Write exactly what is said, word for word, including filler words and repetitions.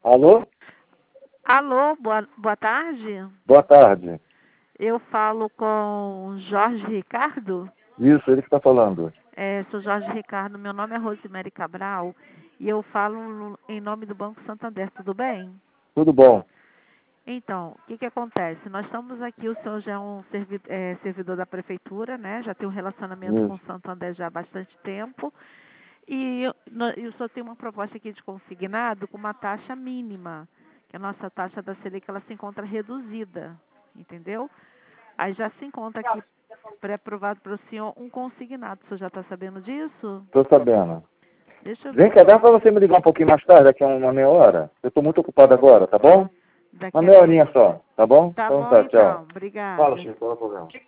Alô? Alô, boa, boa tarde. Boa tarde. Eu falo com Jorge Ricardo. Isso, ele que está falando. É, sou Jorge Ricardo, meu nome é Rosemary Cabral e eu falo em nome do Banco Santander, tudo bem? Tudo bom. Então, o que, que acontece? Nós estamos aqui, o senhor já é um servi é, servidor da prefeitura, né? Já tem um relacionamento com o Isso. Santander já há bastante tempo. E, eu- no- e o senhor tem uma proposta aqui de consignado com uma taxa mínima, que a nossa taxa da Selic ela se encontra reduzida, entendeu? Aí já se encontra aqui pré-aprovado para o senhor um consignado. O senhor já está sabendo disso? Estou sabendo. Deixa eu Vem ver cá, aqui. dá para você me ligar um pouquinho mais tarde, daqui a uma meia hora? Eu estou muito ocupado agora, tá bom? Uma Daqui a meia meia. horinha só, tá bom? Tá Então bom tá, tchau. então. Obrigada. Fala, Chico, qual é o problema?